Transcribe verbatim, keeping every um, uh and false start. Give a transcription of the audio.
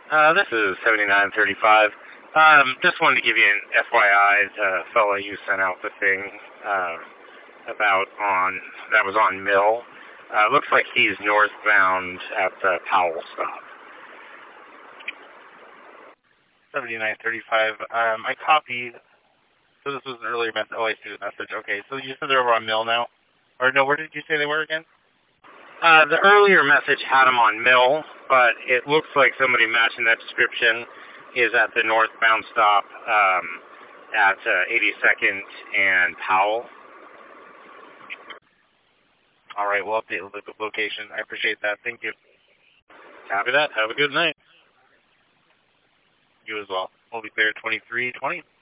Uh, this is seventy-nine thirty-five. Um, just wanted to give you an F Y I. The fellow you sent out the thing uh, about on that was on Mill. Uh, looks like he's northbound at the Powell stop. seventy-nine thirty-five. Um, I copied. So this was an earlier message. Oh, I see the message. Okay, so you said they're over on Mill now? Or no, where did you say they were again? Uh, the earlier message had him on Mill, but it looks like somebody matching that description is at the northbound stop um, at uh, eighty-second and Powell. All right, we'll update the location. I appreciate that. Thank you. Copy that. Have a good night. You as well. We'll be clear twenty-three twenty.